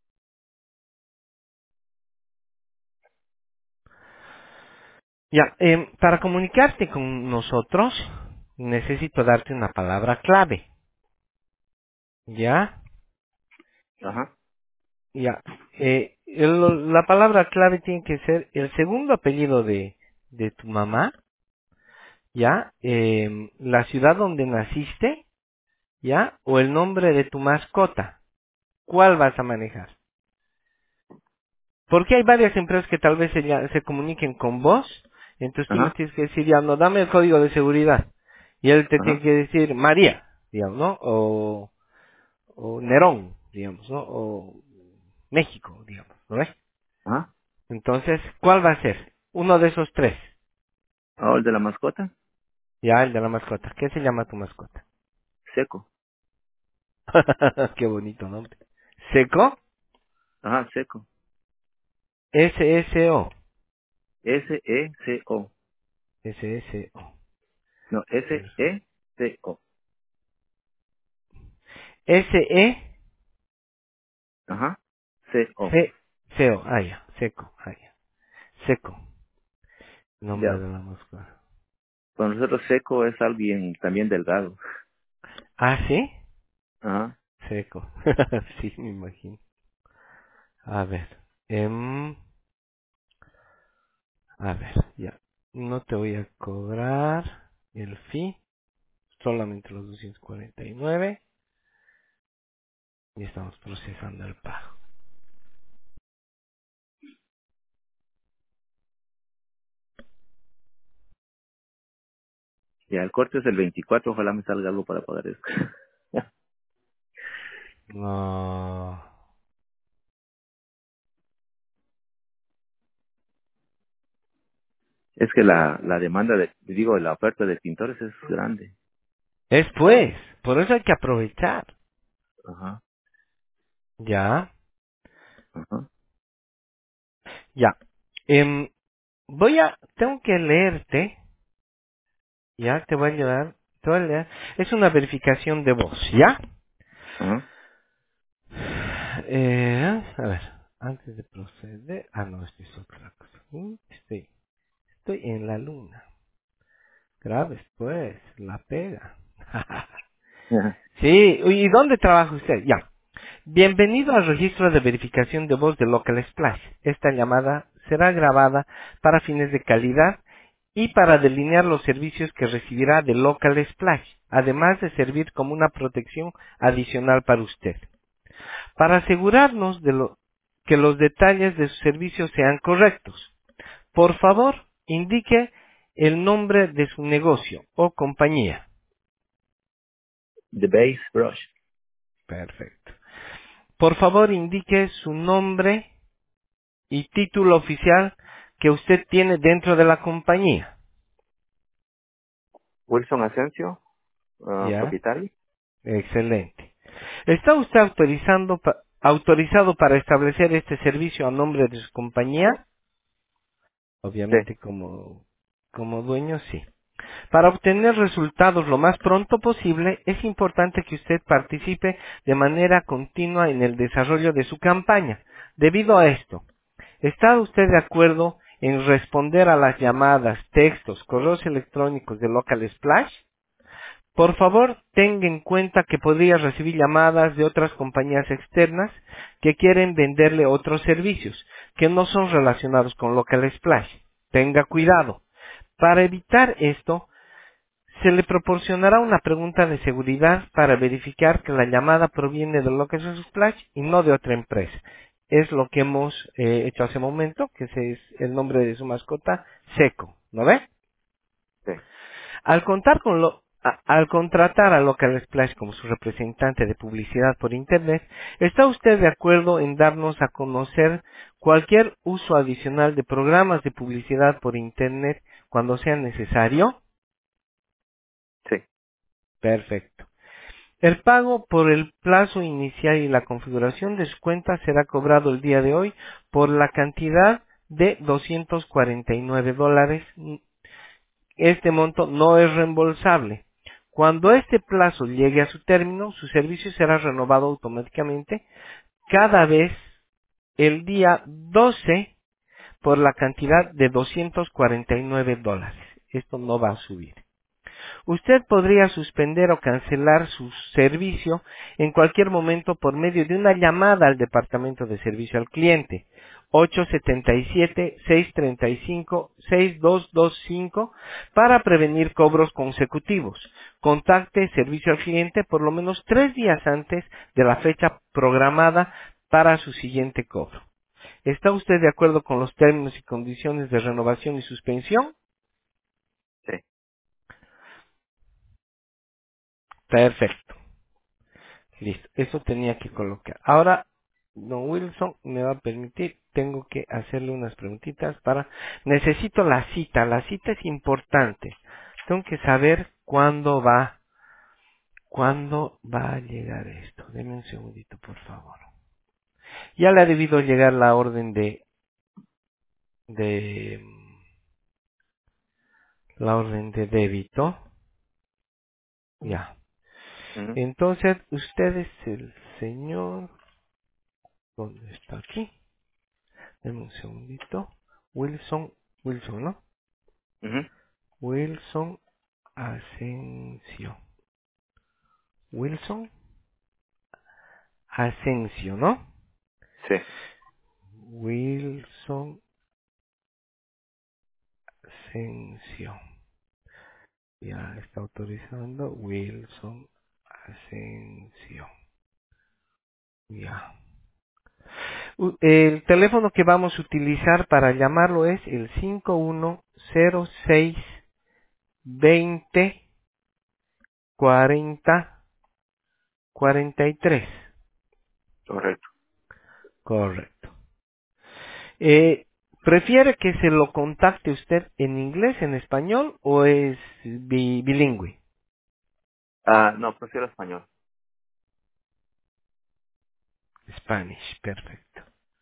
Ya, em, para comunicarte con nosotros, necesito darte una palabra clave. ¿Ya? Ajá. Ya. Eh, el- la palabra clave tiene que ser el segundo apellido de, de tu mamá, ¿ya? Em, la ciudad donde naciste, ¿ya? O el nombre de tu mascota. ¿Cuál vas a manejar? Porque hay varias empresas que tal vez se, ya- se comuniquen con vos, entonces tú le Ajá. tienes que decir, ya, no, dame el código de seguridad. Y él te tiene Ajá. que decir, María, digamos, ¿no? O, o Nerón, digamos, ¿no? O México, digamos, ¿no ves? Ajá. Entonces, ¿cuál va a ser? Uno de esos tres. Ah, el de la mascota, Ya, el de la mascota. ¿Qué se llama tu mascota? seco. Qué bonito nombre. ¿Seco? Ajá, seco. S S O. S E C O. S S O. No, S E C O. S E Ajá. C O. C C O. Ah, ya. Seco. Ah, ya. Seco. Nombre Ya. de la mascota. Para nosotros seco es alguien también delgado. Ah, ¿sí? Ajá. Seco. Sí, me imagino. A ver. em, a ver, ya. No te voy a cobrar el fee. Solamente los doscientos cuarenta y nueve. Y estamos procesando el pago. Ya, el corte es el veinticuatro. Ojalá me salga algo para pagar eso. No. Es que la, la demanda de, digo, la oferta de pintores es grande. Es pues. Por eso hay que aprovechar. Ajá. Ya. Ajá. Ya. Em, voy a. Tengo que leerte. Ya, te voy a ayudar. Te voy a leer. Es una verificación de voz. ¿Ya? Ajá. Eh, a ver. Antes de proceder. Ah, no, esto es otra cosa. Mm, Estoy, estoy en la luna. Grabes, pues. La pega. Ajá. Sí. ¿Y dónde trabaja usted? Ya. Bienvenido al registro de verificación de voz de Local Splash. Esta llamada será grabada para fines de calidad y para delinear los servicios que recibirá de Local Splash, además de servir como una protección adicional para usted. Para asegurarnos de lo- que los detalles de su servicio sean correctos, por favor, indique el nombre de su negocio o compañía. The Base Brush. Perfecto. Por favor, indique su nombre y título oficial que usted tiene dentro de la compañía. Wilson Asensio, ah, ¿Ya? propietario. Excelente. ¿Está usted autorizando pa- autorizado para establecer este servicio a nombre de su compañía? Sí. Obviamente como, como dueño, sí. Para obtener resultados lo más pronto posible, es importante que usted participe de manera continua en el desarrollo de su campaña. Debido a esto, ¿está usted de acuerdo en responder a las llamadas, textos, correos electrónicos de Local Splash? Por favor, tenga en cuenta que podría recibir llamadas de otras compañías externas que quieren venderle otros servicios que no son relacionados con Local Splash. Tenga cuidado. Para evitar esto, se le proporcionará una pregunta de seguridad para verificar que la llamada proviene de Local Splash y no de otra empresa. Es lo que hemos eh, hecho hace un momento, que ese es el nombre de su mascota, Seco. ¿No ve? Sí. Al contar con lo, a- al contratar a Local Splash como su representante de publicidad por Internet, ¿está usted de acuerdo en darnos a conocer cualquier uso adicional de programas de publicidad por Internet cuando sea necesario? Sí. Perfecto. El pago por el plazo inicial y la configuración de su cuenta será cobrado el día de hoy por la cantidad de doscientos cuarenta y nueve dólares. Este monto no es reembolsable. Cuando este plazo llegue a su término, su servicio será renovado automáticamente cada vez el día doce por la cantidad de doscientos cuarenta y nueve dólares. Esto no va a subir. Usted podría suspender o cancelar su servicio en cualquier momento por medio de una llamada al Departamento de Servicio al Cliente ocho siete siete, seis tres cinco, seis dos dos cinco para prevenir cobros consecutivos. Contacte Servicio al Cliente por lo menos tres días antes de la fecha programada para su siguiente cobro. ¿Está usted de acuerdo con los términos y condiciones de renovación y suspensión? Sí. Perfecto. Listo, eso tenía que colocar. Ahora, don Wilson me va a permitir, tengo que hacerle unas preguntitas para... Necesito la cita, la cita es importante. Tengo que saber cuándo va, cuándo va a llegar esto. Deme un segundito, por favor. Ya le ha debido llegar la orden de, de, la orden de débito. Ya. Ujú, Entonces, usted es el señor, ¿dónde está aquí? Deme un segundito. Wilson, Wilson, ¿no? ujú, Wilson Asensio. Wilson Asensio, ¿no? sí, Wilson Asensio. Ya está autorizando. Wilson Asensio. Ya. U- El teléfono que vamos a utilizar para llamarlo es el cinco uno cero seis veinte cuarenta cuarenta y tres. correcto. Correcto. Eh, ¿Prefiere que se lo contacte usted en inglés, en español o es bi- bilingüe? Ah, no, prefiero español. Spanish, perfecto.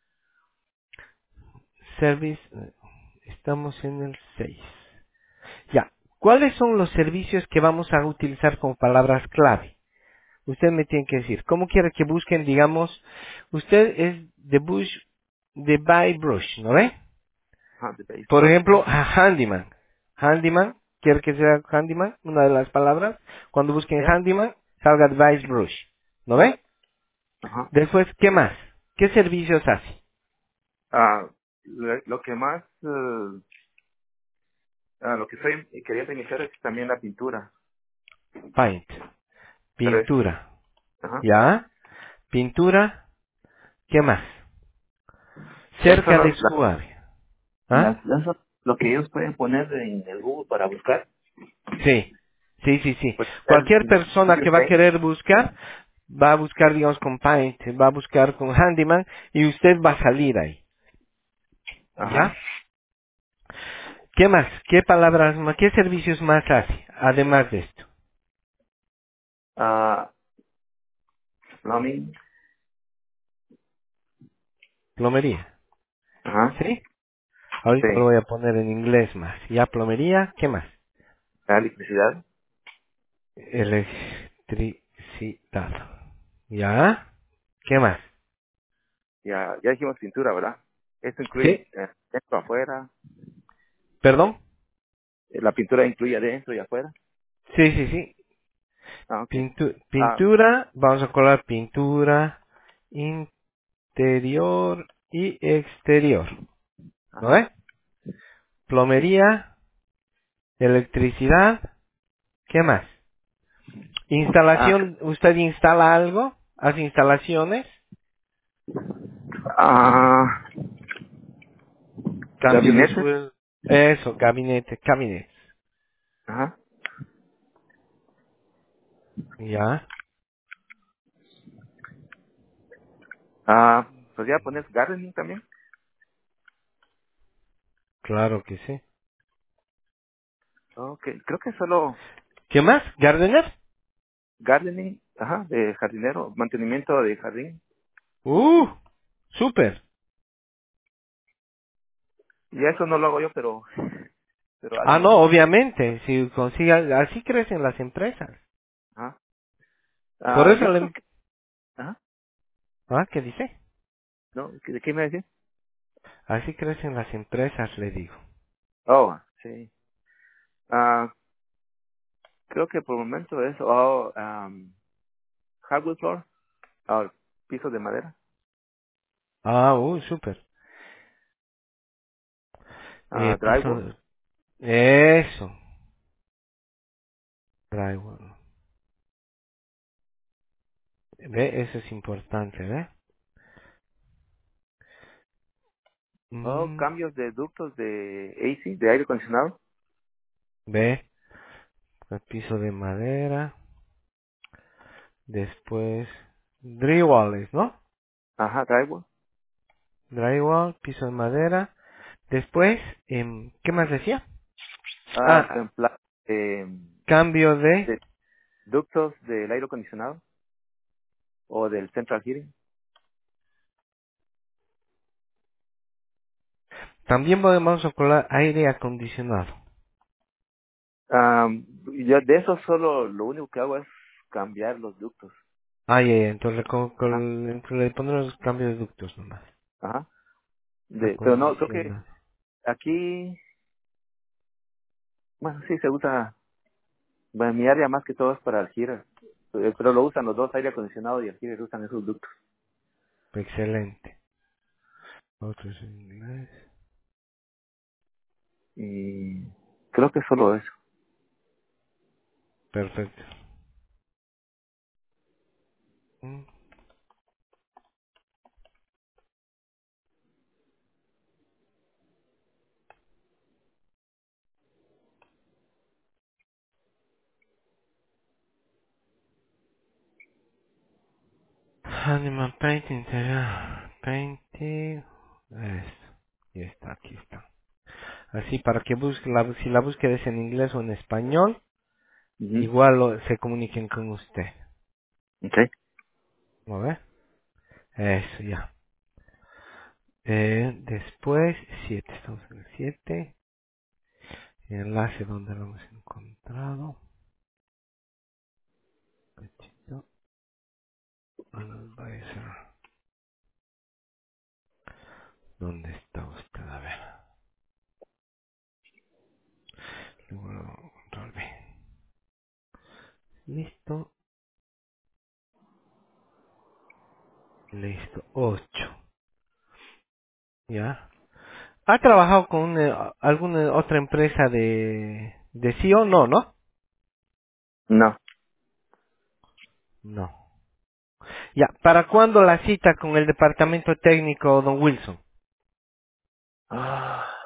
Service, eh, estamos en el seis. Ya. ¿Cuáles son los servicios que vamos a utilizar como palabras clave? Usted me tiene que decir, ¿cómo quiere que busquen, digamos, usted es de Bush, de Buy Brush, ¿no ve? Ajá, de base Por brush. ejemplo, a handyman. Handyman, quiere que sea handyman, una de las palabras. Cuando busquen ¿Ya? handyman, salga Advice Brush. ¿No ve? Ajá. Después, ¿qué más? ¿Qué servicios hace? Ah, lo, lo que más, eh, ah, lo que estoy, quería iniciar es también la pintura. Paint. Pero es, Pintura. ajá. ¿Ya? Pintura. ¿Qué más? Esas son Cerca de las, su las, área. ¿Ah? las- esas- lo que ellos pueden poner en el Google para buscar. Sí. Sí, sí, sí. Puede ser Cualquier in- persona que interior va a paint. querer buscar, va a buscar, digamos, con Paint, va a buscar con Handyman, y usted va a salir ahí. Ajá. ¿Ya? ¿Qué más? ¿Qué palabras más? ¿Qué servicios más hace? Además de esto. Ah, plumbing. Plomería. Ajá. ¿Sí? Sí. Ahorita lo voy a poner en inglés más. Ya, plomería. ¿Qué más? La electricidad. Electricidad. ¿Ya? ¿Qué más? Ya, ya dijimos pintura, ¿verdad? Esto incluye ¿Sí? eh, dentro, afuera. ¿Perdón? Eh, La pintura incluye adentro y afuera. Sí, sí, sí. Ah, ok. Pintu- Ah, pintura. Vamos a colar pintura interior y exterior. ¿No ajá. es? Sí. Plomería. Electricidad. ¿Qué más? Ah, Instalación, ¿usted instala algo? ¿Hace instalaciones? ah, Cambio de gabinete. suelo. Eso, gabinete, gabinete. Ajá. Ya, Ah, podría poner gardening también. claro que sí. Ok, creo que solo ¿Qué más? ¿Gardener? gardening, ajá, de jardinero, mantenimiento de jardín. ¡Uh! ¡Súper! Y eso no lo hago yo, pero pero Ah, alguien no, más. obviamente, si consiga, así crecen las empresas. Ajá. Por Ah, eso yo le... creo que, ajá, ¿Ah, qué dice? ¿no? ¿De de qué me decía? Así crecen las empresas, le digo. Oh, sí. Ah, creo que por el momento es, oh, um, hardwood floor, oh, piso de madera, Ah, uh, súper. ah, Eh, drywall. piso... Eso. Drywall. Ve, eso es importante, ¿ve? Oh, Mm, cambios de ductos de A C, de aire acondicionado. ve, el piso de madera. Después. Drywall, ¿no? Ajá, drywall. Drywall, piso de madera. Después, em, ¿qué más decía? Ah, Ah, reempla- eh, cambio de... de ductos del aire acondicionado o del central heating. También podemos colar aire acondicionado. Ah, yo de eso solo lo único que hago es cambiar los ductos. Ah, ya, ya, entonces con, Ajá, con, entonces le pondremos los cambios de ductos nomás. ajá. De, pero no, creo que Acondicionado. aquí, bueno, sí se usa, bueno, mi área más que todo es para el heater, eh, pero lo usan los dos, aire acondicionado y el heater usan esos ductos. Excelente. Otros en inglés. Y creo que solo eso. Perfecto. Mm. Animal painting, interior. Painting. Esto. Y está, aquí está. Así para que busque la, si la búsqueda es en inglés o en español, Ujú. igual lo- se comuniquen con usted. Okay. ¿No ve? Eso ya. Eh, después, siete, estamos en el siete. Enlace donde lo hemos encontrado. Cachito. Advisor. ¿Dónde está usted? A ver. Luego, control B. Listo. Listo. ocho. Ya. ¿Ha trabajado con eh, alguna otra empresa de, de sí o no, no? No. No. Ya. ¿Para cuándo la cita con el departamento técnico, don Wilson? Ah,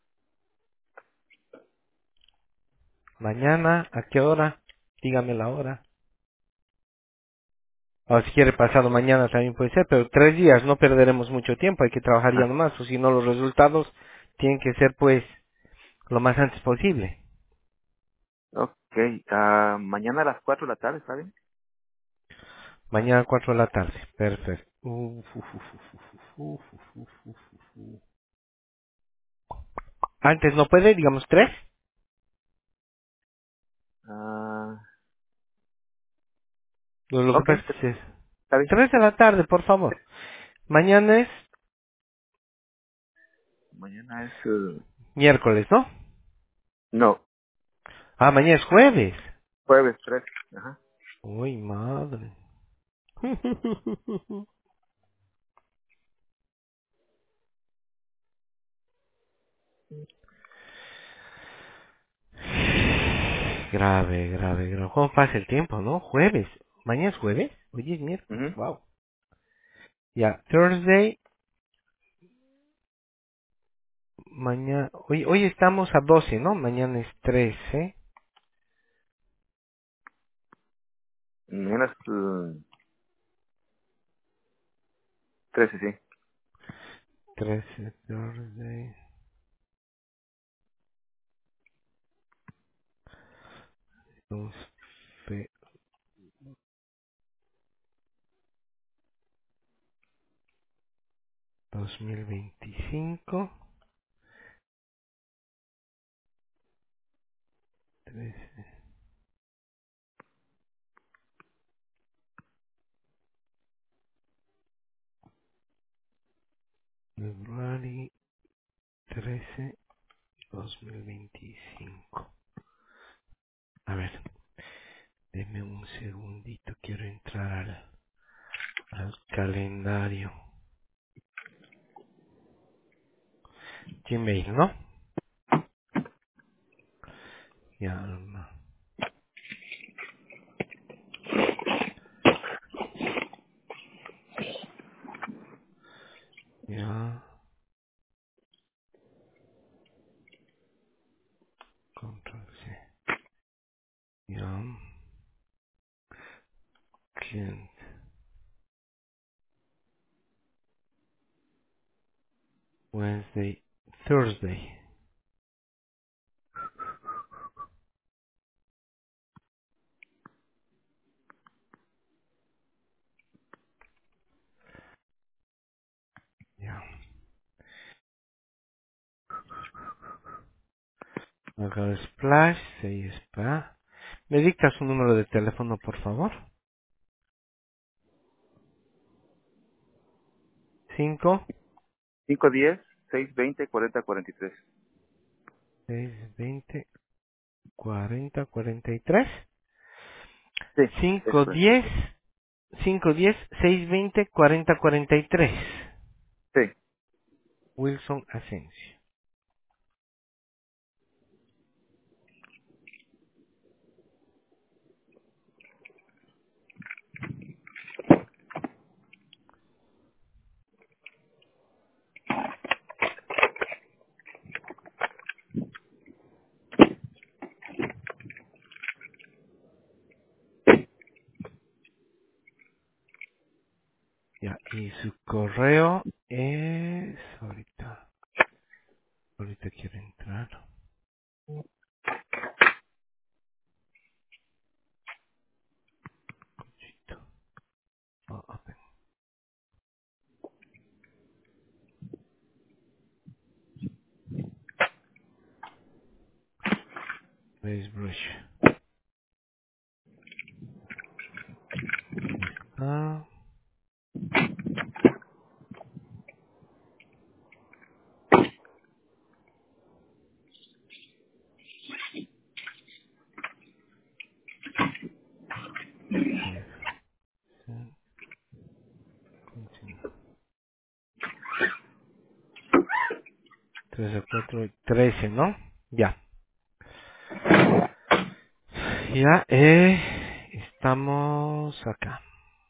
Mañana, ¿a qué hora? Dígame la hora. O si quiere pasado mañana también puede ser, pero tres días no perderemos mucho tiempo, hay que trabajar ya ah, nomás, o si no los resultados tienen que ser pues lo más antes posible. ok. Ah, mañana a las cuatro de la tarde, ¿está bien? Mañana a cuatro de la tarde, perfecto. Uf, uf, uf, uf, uf, uf, uf, uf, uf, uf. Antes no puede, digamos tres. Ah, Lo, lo que ok, pasa es que es está bien. tres de la tarde, por favor. Mañana es Mañana es... eh, miércoles, ¿no? no, Ah, mañana es jueves. jueves tres. Ajá. Uy, madre. Grave, grave, grave. ¿Cómo pasa el tiempo, no? Jueves. ¿Mañana es jueves? Hoy es miércoles. Ujú. Wow. Ya, Thursday. Mañana. Hoy, hoy estamos a doce, ¿no? Mañana es trece. Mañana es eh, trece, sí. trece, Thursday. doce, dos mil veinticinco. trece, February. trece, dos mil veinticinco. A ver, deme un segundito. Quiero entrar al, al calendario. Gmail, ¿no? Ya, no. Ya, control C. Ya, cliente. Wednesday, Thursday. Ya. Acá Splash, seis spa. ¿Me dicta su número de teléfono, por favor? cinco, cinco diez, seis veinte, cuarenta cuarenta y tres. seis, veinte, cuarenta, cuarenta y tres. Sí, es cinco, correcto. diez, cinco, diez, seis, veinte, cuarenta, cuarenta y tres. Sí. Wilson Asensio. Ya, y su correo es... Ahorita, ahorita quiero entrar. Cochito. Oh, open. Brush. Está. Sí, sí, continúa. tres, cuatro, trece, ¿no? Ya. Ya, eh, estamos acá.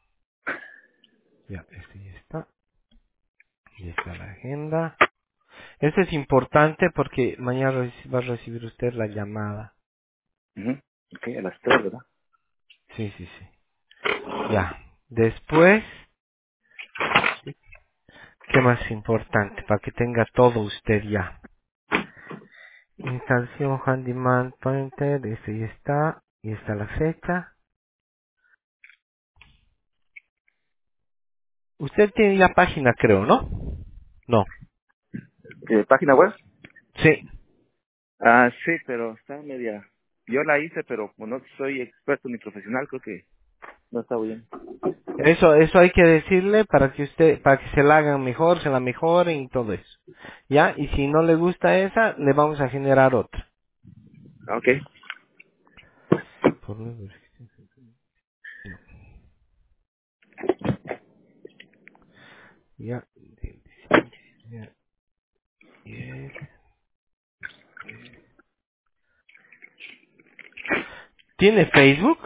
Ya, este ya está. Ya está la agenda. Eso es importante porque mañana reci- va a recibir usted la llamada. Ujú. Ok, a las tres, ¿verdad? Sí, sí, sí. Ya. Después, ¿qué más importante? Para que tenga todo usted ya. Instalación Handyman Pointer, ese ya está. Y está la fecha. Usted tiene ya página, creo, ¿no? No. Eh, ¿Página web? Sí. Ah, sí, pero está media... Yo la hice, pero como no soy experto ni profesional, creo que no está bien. Eso, eso hay que decirle para que usted, para que se la hagan mejor, se la mejoren y todo eso. ¿Ya? Y si no le gusta esa, le vamos a generar otra. Ok. Por nuevo, no. Ya. Ya. Yes, yes. ¿Tiene Facebook?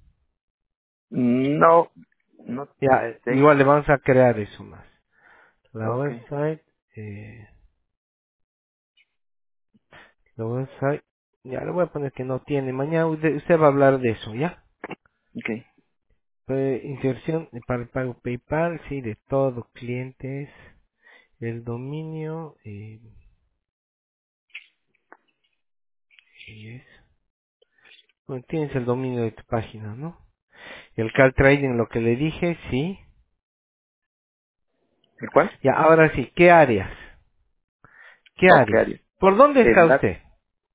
No, no Ya, eh, tengo. igual le vamos a crear eso más. La Ok. website, eh, la website, ya le voy a poner que no tiene. Mañana usted, usted va a hablar de eso, ¿ya? Ok. Eh, inserción para el pago PayPal, sí, de todo, clientes, el dominio, eh, y es, bueno, tienes el dominio de tu página, ¿no? El car trading, lo que le dije, sí. ¿El cuál? Ya, ahora sí, ¿qué áreas? ¿Qué Ok, áreas? Ariel. ¿Por dónde está El la- usted?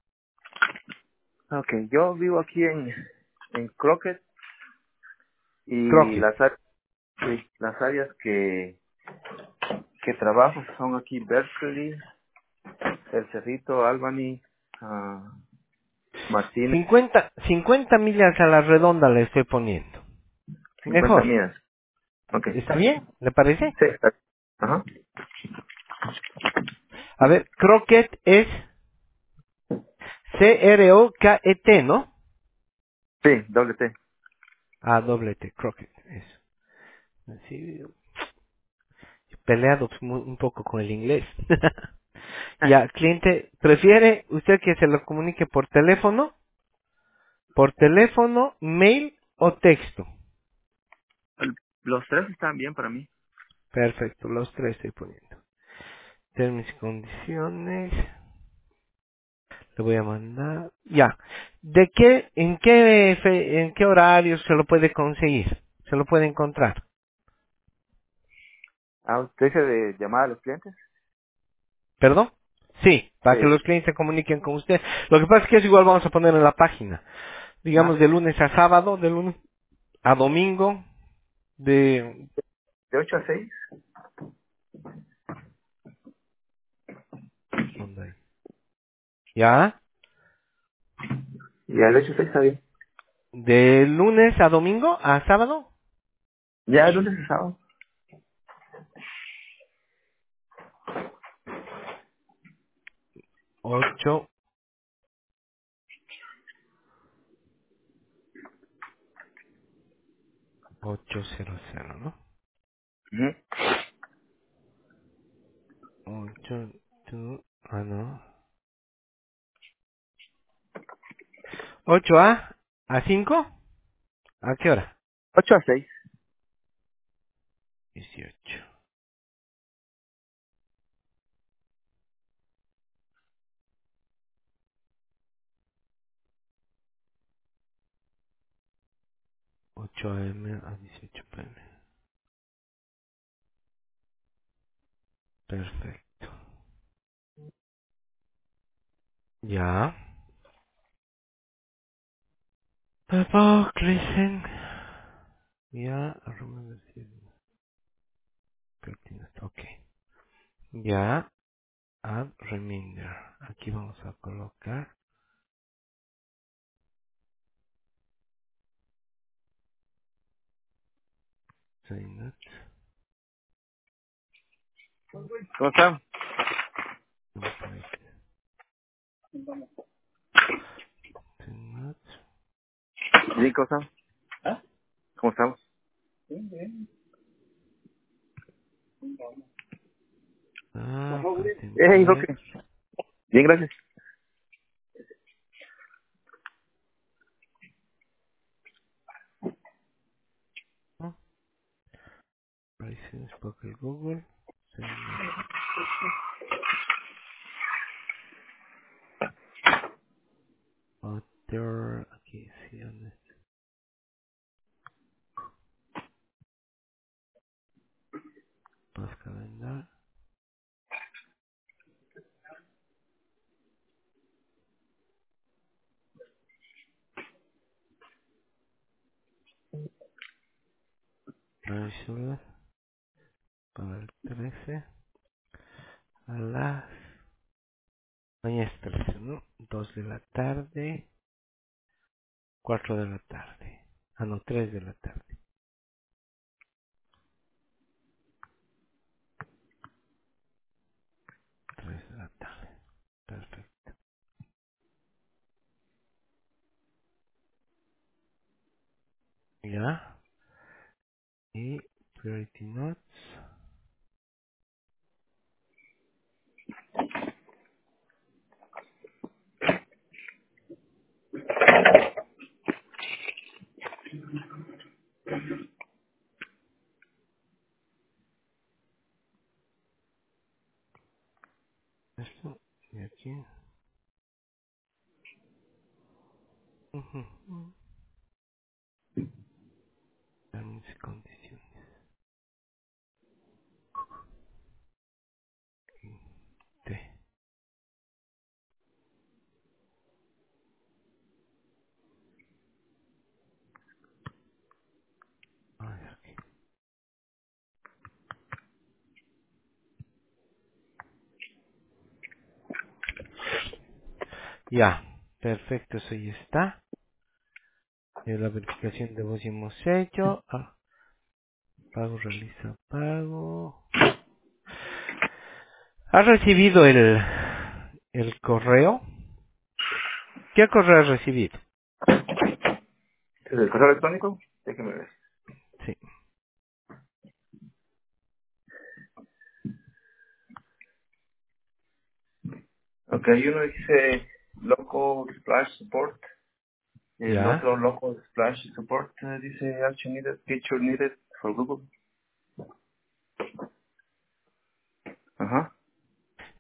Ok, yo vivo aquí en, en Crockett y Crockett. las, ar- sí, las áreas que, que trabajo son aquí Berkeley, El Cerrito, Albany, ah, Martínez, cincuenta, cincuenta millas a la redonda le estoy poniendo. cincuenta Mejor. millas. Ok. ¿Está bien? ¿Le parece? Sí, está. Ajá. A ver, Crockett es C R O K E T, ¿no? Sí, doble T. Ah, doble T, Crockett, eso. Así, peleado mu- un poco con el inglés. Ya, cliente, ¿prefiere usted que se lo comunique por teléfono? ¿Por teléfono, mail o texto? El- Los tres están bien para mí. Perfecto, los tres estoy poniendo. Términos y condiciones. Le voy a mandar. Ya. ¿De qué, en qué, fe- en qué horario se lo puede conseguir? Se lo puede encontrar. Ah, ¿usted dice de llamar a los clientes? ¿Perdón? Sí, para que Sí. los clientes se comuniquen con usted. Lo que pasa es que eso igual vamos a poner en la página. Digamos Ajá. de lunes a sábado, de lunes a domingo, de... De ocho a seis. ¿Dónde hay? ¿Ya? Y al ocho a seis está bien. De lunes a domingo, a sábado, Ya el lunes a sábado. ocho, ocho cero cero, ¿no? Ujú. ocho, dos, ah, no. ocho a, a cinco, ¿a qué hora? ocho a seis. dieciocho. ocho a m a dieciocho p m. Perfecto. Ya. Papá, crecen. Ya, arroba decir, pertinente, ok. Ya, add reminder. Aquí vamos a colocar sign up, ¿Cómo están? template, sign up. Bien, ¿cómo están? ¿Ah? ¿Cómo estamos? Ah, Hey, template. Roque. Bien, gracias. ¿No? License Pocket Google. Sign up. Other. Aquí sí, ¿dónde está? Más calendar. National. Para el trece. A las. Mañana es trece, ¿no? dos de la tarde. cuatro de la tarde. Ah, no, tres de la tarde. tres de la tarde. Perfecto. Ya. Y Priority Notes. Esto. Y aquí. Ujú, ujú. Términos y condiciones. T. A ver aquí. Ya. Perfecto, eso ya está. Eh, la verificación de voz ya hemos hecho. Ah, pago, realiza pago. ¿Has recibido el, el correo? ¿Qué correo has recibido? ¿El correo electrónico? Déjeme ver. Sí. Ok, uno dice Local Splash Support. El Ya. otro Local Splash Support eh, dice Action Needed, Feature Needed for Google.